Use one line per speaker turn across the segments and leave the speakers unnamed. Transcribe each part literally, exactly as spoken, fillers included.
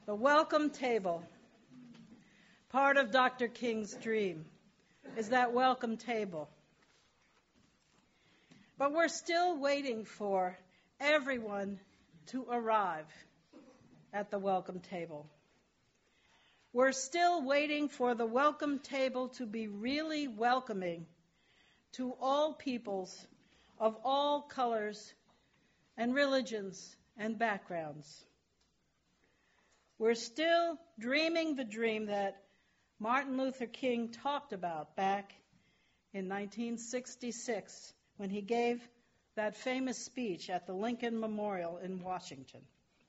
The welcome table. Part of Doctor King's dream is that welcome table. But we're still waiting for everyone to arrive at the welcome table. We're still waiting for the welcome table to be really welcoming to all peoples of all colors and religions and backgrounds. We're still dreaming the dream that Martin Luther King talked about back in nineteen sixty-six when he gave that famous speech at the Lincoln Memorial in Washington.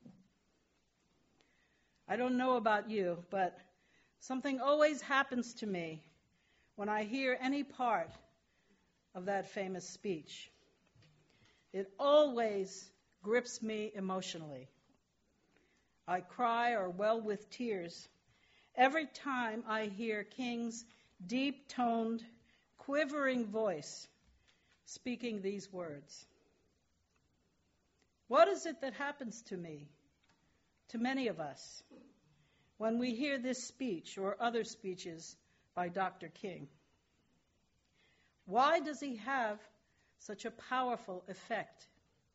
I don't know about you, but something always happens to me when I hear any part of that famous speech. It always grips me emotionally. I cry or well with tears every time I hear King's deep-toned, quivering voice speaking these words. What is it that happens to me, to many of us, when we hear this speech or other speeches by Doctor King? Why does he have such a powerful effect?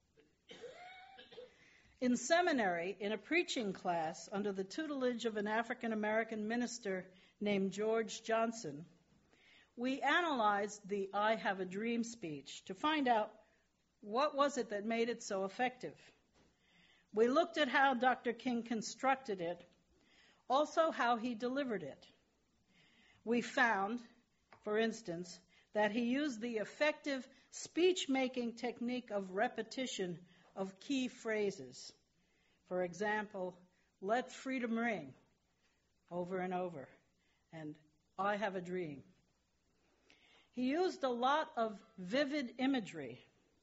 In seminary, in a preaching class under the tutelage of an African-American minister named George Johnson, we analyzed the I Have a Dream speech to find out what was it that made it so effective. We looked at how Doctor King constructed it, also how he delivered it. We found, for instance, that he used the effective speech-making technique of repetition of key phrases. For example, let freedom ring, over and over, and I have a dream. He used a lot of vivid imagery.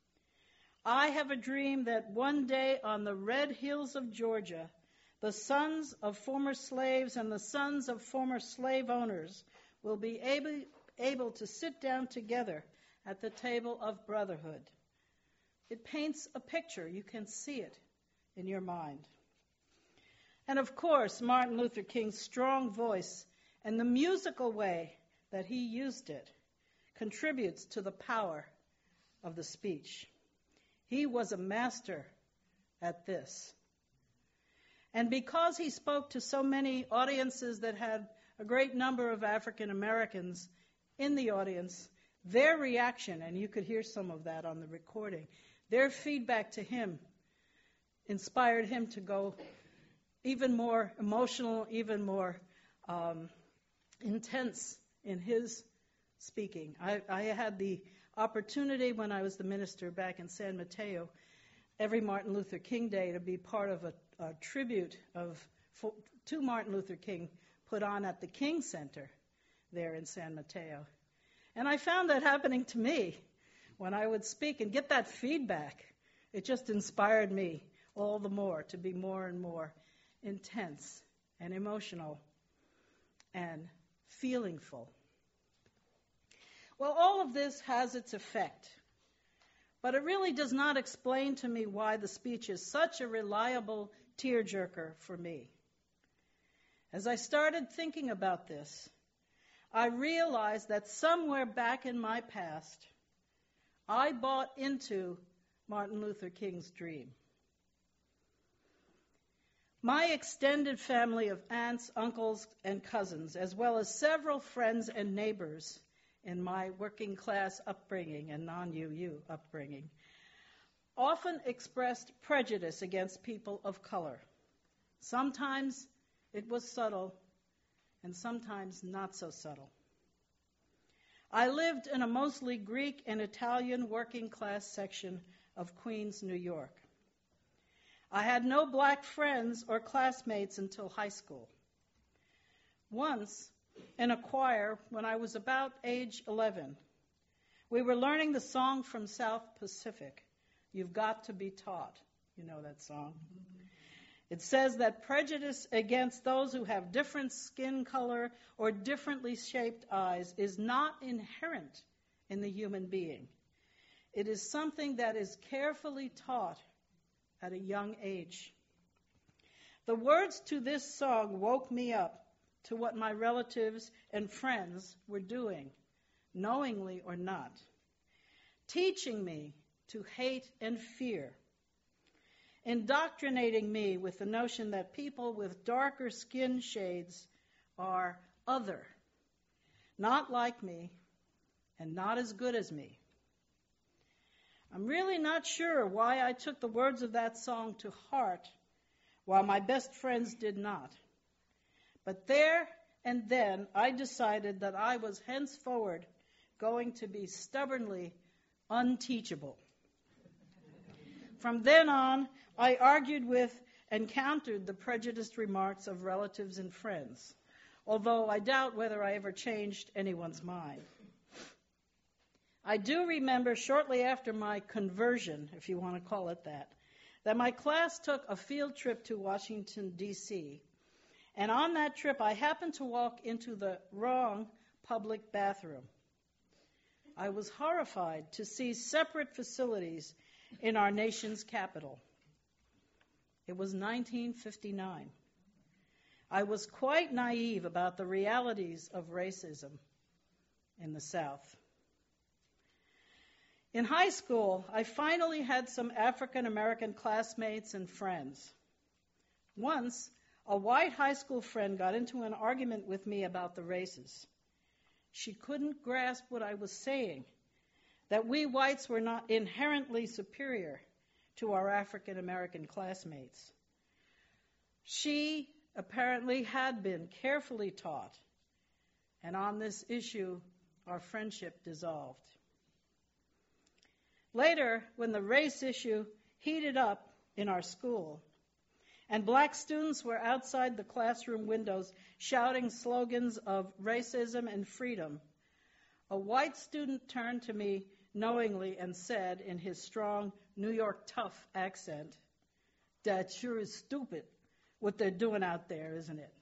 I have a dream that one day on the red hills of Georgia, the sons of former slaves and the sons of former slave owners will be able, able to sit down together at the table of brotherhood. It paints a picture. You can see it in your mind. And of course, Martin Luther King's strong voice and the musical way that he used it contributes to the power of the speech. He was a master at this. And because he spoke to so many audiences that had a great number of African Americans in the audience, their reaction, and you could hear some of that on the recording, their feedback to him inspired him to go even more emotional, even more um, intense in his speaking. I, I had the opportunity when I was the minister back in San Mateo, every Martin Luther King Day, to be part of a, a tribute of for, to Martin Luther King put on at the King Center there in San Mateo. And I found that happening to me when I would speak and get that feedback. It just inspired me all the more to be more and more intense and emotional and feelingful. Well, all of this has its effect, but it really does not explain to me why the speech is such a reliable tearjerker for me. As I started thinking about this, I realized that somewhere back in my past, I bought into Martin Luther King's dream. My extended family of aunts, uncles, and cousins, as well as several friends and neighbors in my working class upbringing and non-U U upbringing, often expressed prejudice against people of color. Sometimes it was subtle, and sometimes not so subtle. I lived in a mostly Greek and Italian working class section of Queens, New York. I had no black friends or classmates until high school. Once, in a choir, when I was about age eleven, we were learning the song from South Pacific, You've Got to Be Taught. You know that song. Mm-hmm. It says that prejudice against those who have different skin color or differently shaped eyes is not inherent in the human being. It is something that is carefully taught at a young age. The words to this song woke me up to what my relatives and friends were doing, knowingly or not, teaching me to hate and fear, indoctrinating me with the notion that people with darker skin shades are other, not like me, and not as good as me. I'm really not sure why I took the words of that song to heart while my best friends did not. But there and then I decided that I was henceforward going to be stubbornly unteachable. From then on, I argued with and countered the prejudiced remarks of relatives and friends, although I doubt whether I ever changed anyone's mind. I do remember shortly after my conversion, if you want to call it that, that my class took a field trip to Washington, D C, and on that trip I happened to walk into the wrong public bathroom. I was horrified to see separate facilities in our nation's capital. It was nineteen fifty-nine. I was quite naive about the realities of racism in the South. In high school, I finally had some African American classmates and friends. Once, a white high school friend got into an argument with me about the races. She couldn't grasp what I was saying, that we whites were not inherently superior to our African American classmates. She apparently had been carefully taught, and on this issue, our friendship dissolved. Later, when the race issue heated up in our school, and black students were outside the classroom windows shouting slogans of racism and freedom, a white student turned to me knowingly and said in his strong New York tough accent, "That sure is stupid, what they're doing out there, isn't it?"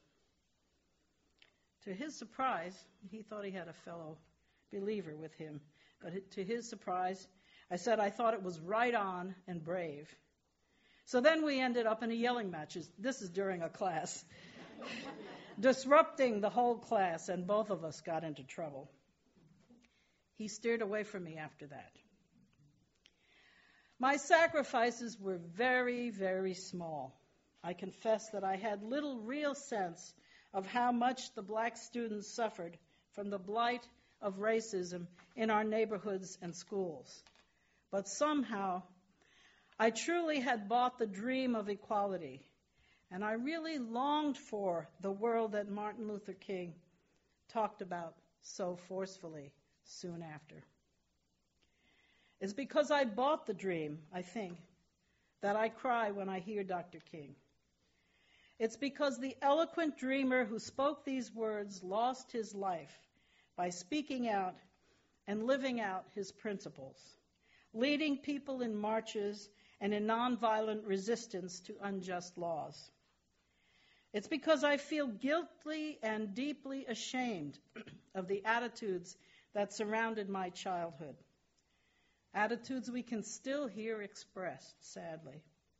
To his surprise, he thought he had a fellow believer with him, but to his surprise, I said I thought it was right on and brave. So then we ended up in a yelling match. This is during a class. Disrupting the whole class, and both of us got into trouble. He steered away from me after that. My sacrifices were very, very small. I confess that I had little real sense of how much the black students suffered from the blight of racism in our neighborhoods and schools. But somehow, I truly had bought the dream of equality, and I really longed for the world that Martin Luther King talked about so forcefully soon after. It's because I bought the dream, I think, that I cry when I hear Doctor King. It's because the eloquent dreamer who spoke these words lost his life by speaking out and living out his principles, leading people in marches and in nonviolent resistance to unjust laws. It's because I feel guilty and deeply ashamed of the attitudes that surrounded my childhood, attitudes we can still hear expressed, sadly.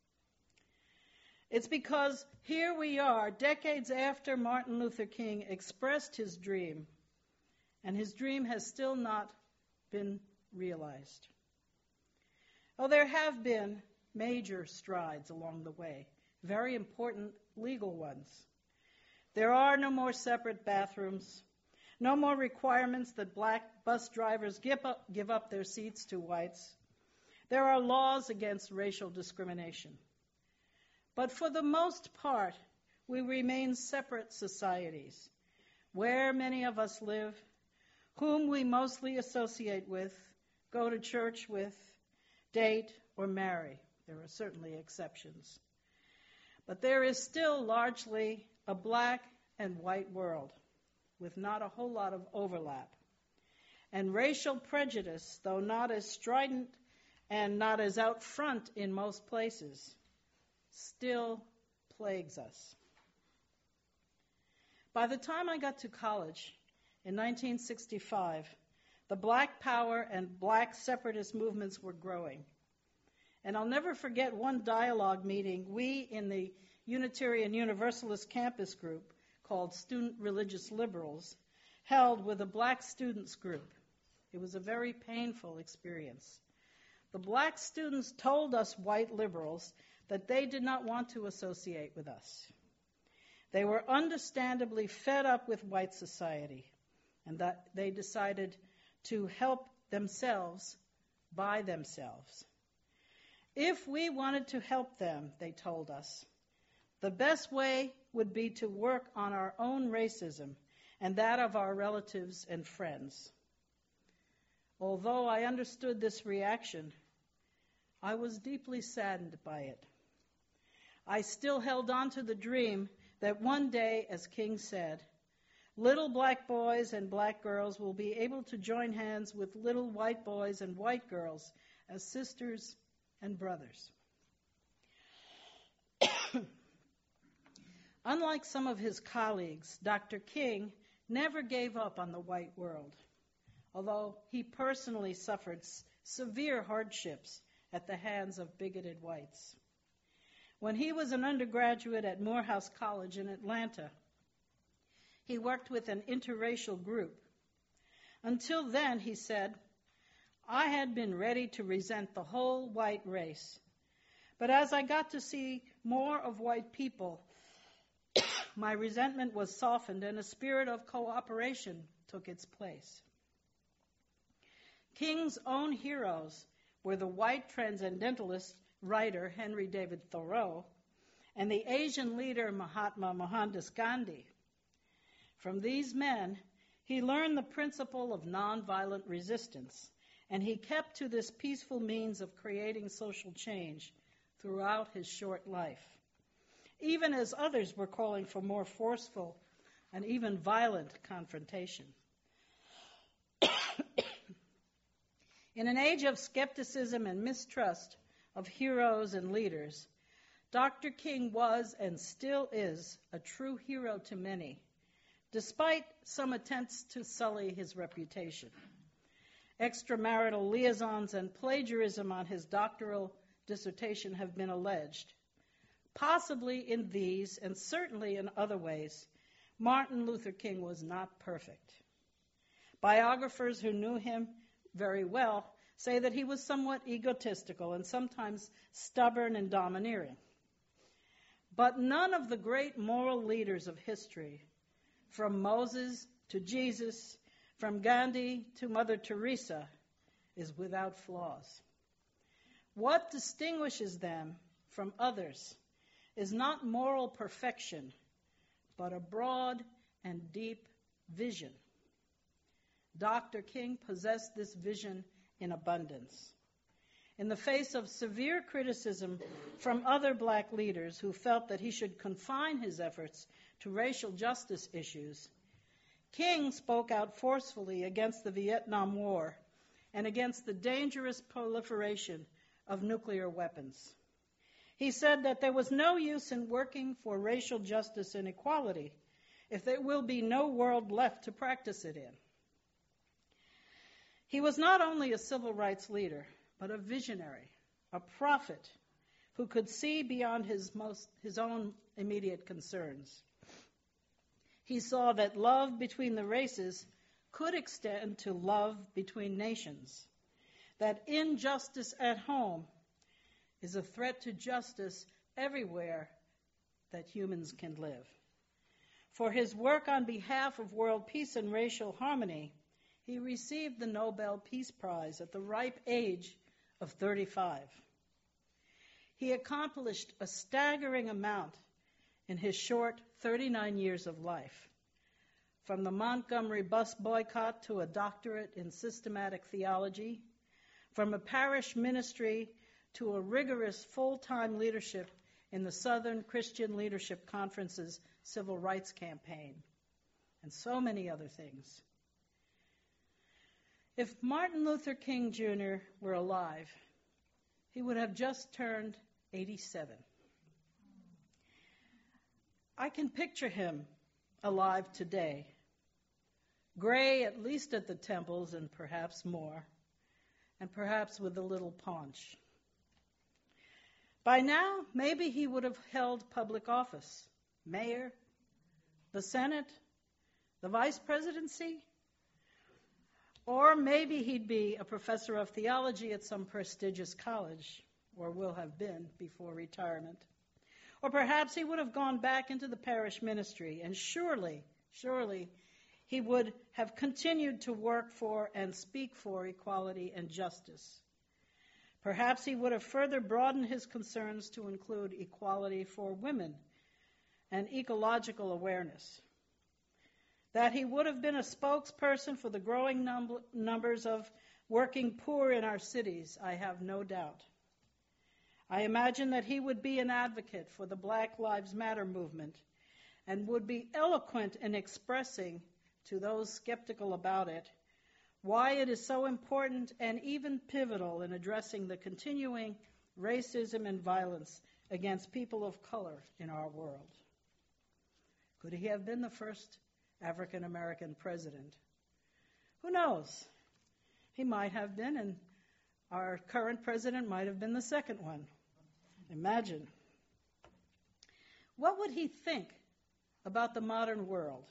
It's because here we are, decades after Martin Luther King expressed his dream, and his dream has still not been realized. Oh, there have been major strides along the way, very important legal ones. There are no more separate bathrooms, no more requirements that black bus drivers give up, give up their seats to whites. There are laws against racial discrimination. But for the most part, we remain separate societies, where many of us live, whom we mostly associate with, go to church with, date, or marry. There are certainly exceptions. But there is still largely a black and white world with not a whole lot of overlap. And racial prejudice, though not as strident and not as out front in most places, still plagues us. By the time I got to college in nineteen sixty-five, the Black Power and Black separatist movements were growing. And I'll never forget one dialogue meeting we in the Unitarian Universalist campus group called Student Religious Liberals held with a black students group. It was a very painful experience. The black students told us white liberals that they did not want to associate with us. They were understandably fed up with white society, and that they decided to help themselves by themselves. If we wanted to help them, they told us, the best way would be to work on our own racism and that of our relatives and friends. Although I understood this reaction, I was deeply saddened by it. I still held on to the dream that one day, as King said, little black boys and black girls will be able to join hands with little white boys and white girls as sisters and brothers. Unlike some of his colleagues, Doctor King never gave up on the white world, although he personally suffered s- severe hardships at the hands of bigoted whites. When he was an undergraduate at Morehouse College in Atlanta, he worked with an interracial group. Until then, he said, I had been ready to resent the whole white race. But as I got to see more of white people, my resentment was softened and a spirit of cooperation took its place. King's own heroes were the white transcendentalist writer Henry David Thoreau and the Asian leader Mahatma Mohandas Gandhi. From these men, he learned the principle of nonviolent resistance, and he kept to this peaceful means of creating social change throughout his short life, even as others were calling for more forceful and even violent confrontation. In an age of skepticism and mistrust of heroes and leaders, Doctor King was and still is a true hero to many, despite some attempts to sully his reputation. Extramarital liaisons and plagiarism on his doctoral dissertation have been alleged. Possibly in these, and certainly in other ways, Martin Luther King was not perfect. Biographers who knew him very well say that he was somewhat egotistical and sometimes stubborn and domineering. But none of the great moral leaders of history, from Moses to Jesus, from Gandhi to Mother Teresa, is without flaws. What distinguishes them from others is not moral perfection, but a broad and deep vision. Doctor King possessed this vision in abundance. In the face of severe criticism from other black leaders who felt that he should confine his efforts to racial justice issues, King spoke out forcefully against the Vietnam War and against the dangerous proliferation of nuclear weapons. He said that there was no use in working for racial justice and equality if there will be no world left to practice it in. He was not only a civil rights leader, but a visionary, a prophet who could see beyond his most his own immediate concerns. He saw that love between the races could extend to love between nations, that injustice at home is a threat to justice everywhere that humans can live. For his work on behalf of world peace and racial harmony, he received the Nobel Peace Prize at the ripe age of thirty-five. He accomplished a staggering amount in his short thirty-nine years of life, from the Montgomery bus boycott to a doctorate in systematic theology, from a parish ministry to a rigorous full-time leadership in the Southern Christian Leadership Conference's Civil Rights Campaign, and so many other things. If Martin Luther King Junior were alive, he would have just turned eighty-seven. I can picture him alive today, gray at least at the temples and perhaps more, and perhaps with a little paunch. By now, maybe he would have held public office, mayor, the Senate, the vice presidency, or maybe he'd be a professor of theology at some prestigious college, or will have been before retirement. Or perhaps he would have gone back into the parish ministry, and surely, surely, he would have continued to work for and speak for equality and justice. Perhaps he would have further broadened his concerns to include equality for women and ecological awareness. That he would have been a spokesperson for the growing num- numbers of working poor in our cities, I have no doubt. I imagine that he would be an advocate for the Black Lives Matter movement and would be eloquent in expressing to those skeptical about it why it is so important and even pivotal in addressing the continuing racism and violence against people of color in our world. Could he have been the first African American president? Who knows? He might have been, and our current president might have been the second one. Imagine. What would he think about the modern world?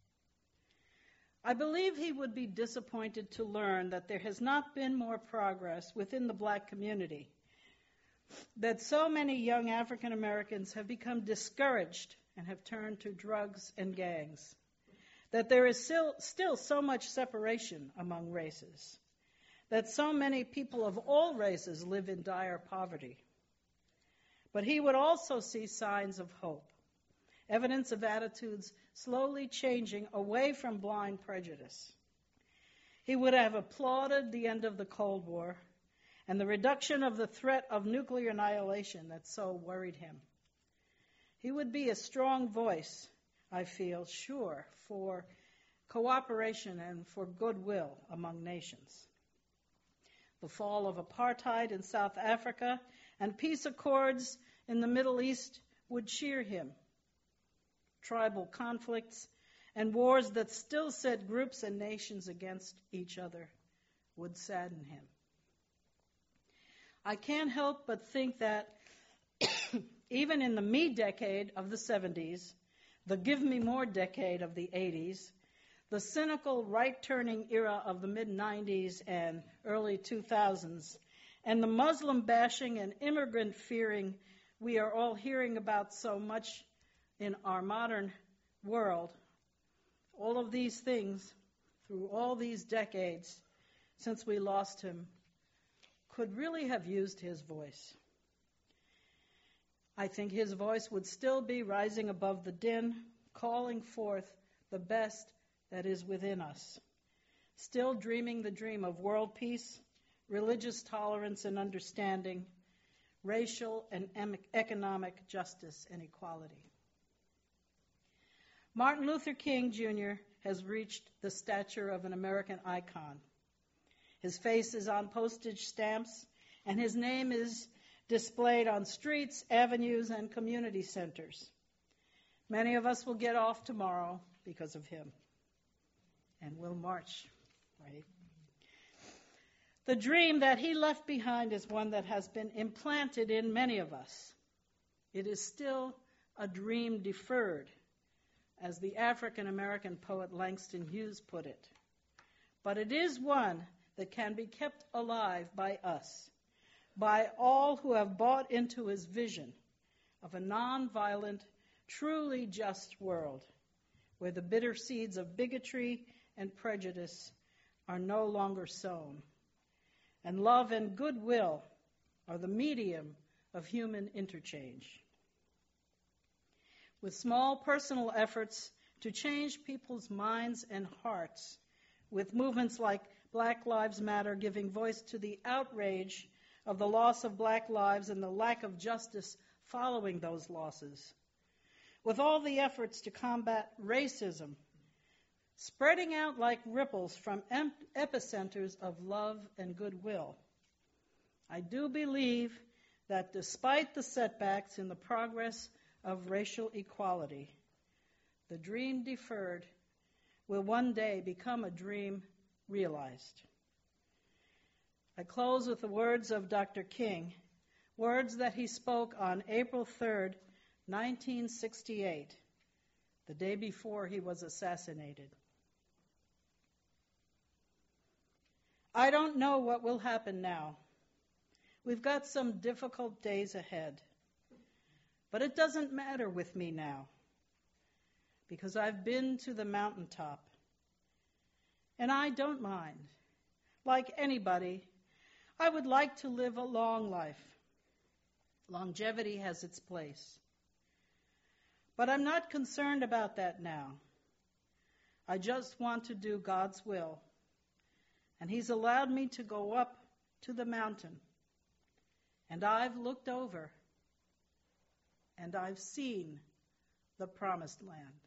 I believe he would be disappointed to learn that there has not been more progress within the black community, that so many young African Americans have become discouraged and have turned to drugs and gangs, that there is still, still so much separation among races, that so many people of all races live in dire poverty. But he would also see signs of hope, evidence of attitudes slowly changing away from blind prejudice. He would have applauded the end of the Cold War and the reduction of the threat of nuclear annihilation that so worried him. He would be a strong voice, I feel sure, for cooperation and for goodwill among nations. The fall of apartheid in South Africa and peace accords in the Middle East would cheer him. Tribal conflicts and wars that still set groups and nations against each other would sadden him. I can't help but think that even in the me decade of the seventies, the give me more decade of the eighties, the cynical right-turning era of the mid-nineties and early two thousands, and the Muslim bashing and immigrant fearing we are all hearing about so much in our modern world, all of these things, through all these decades since we lost him, could really have used his voice. I think his voice would still be rising above the din, calling forth the best that is within us, still dreaming the dream of world peace, religious tolerance and understanding, racial and em- economic justice and equality. Martin Luther King, Junior has reached the stature of an American icon. His face is on postage stamps, and his name is displayed on streets, avenues, and community centers. Many of us will get off tomorrow because of him, and we'll march, right? The dream that he left behind is one that has been implanted in many of us. It is still a dream deferred, as the African-American poet Langston Hughes put it. But it is one that can be kept alive by us, by all who have bought into his vision of a nonviolent, truly just world, where the bitter seeds of bigotry and prejudice are no longer sown, and love and goodwill are the medium of human interchange. With small personal efforts to change people's minds and hearts, with movements like Black Lives Matter giving voice to the outrage of the loss of black lives and the lack of justice following those losses, with all the efforts to combat racism, spreading out like ripples from epicenters of love and goodwill, I do believe that despite the setbacks in the progress of racial equality, the dream deferred will one day become a dream realized. I close with the words of Doctor King, words that he spoke on April third, nineteen sixty-eight, the day before he was assassinated. I don't know what will happen now. We've got some difficult days ahead. But it doesn't matter with me now, because I've been to the mountaintop. And I don't mind. Like anybody, I would like to live a long life. Longevity has its place. But I'm not concerned about that now. I just want to do God's will. And He's allowed me to go up to the mountain. And I've looked over, and I've seen the promised land.